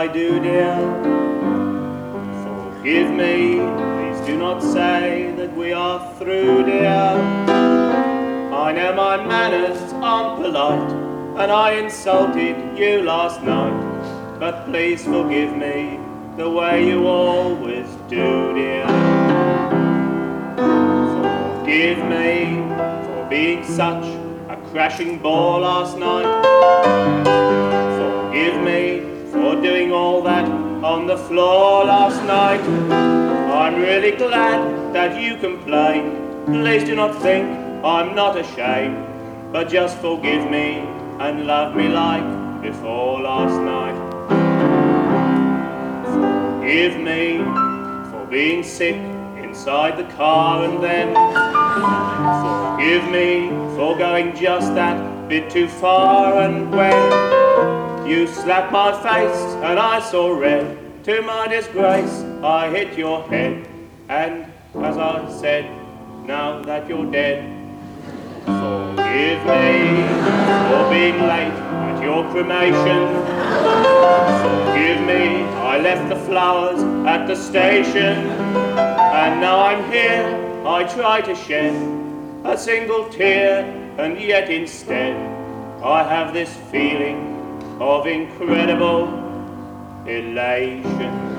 I do, dear. Forgive me, please do not say that we are through, dear. I know my manners aren't polite, and I insulted you last night, but please forgive me the way you always do, dear. Forgive me for being such a crashing bore last night. Forgive me for doing all that on the floor last night. I'm really glad that you complained. Please do not think I'm not ashamed, but just forgive me and love me like before last night. Forgive me for being sick inside the car, and then forgive me for going just that bit too far. And when you slapped my face and I saw red, to my disgrace I hit your head. And as I said, now that you're dead, forgive me for being late at your cremation. Forgive me, I left the flowers at the station, and now I'm here, I try to shed a single tear, and yet instead I have this feeling of incredible elation.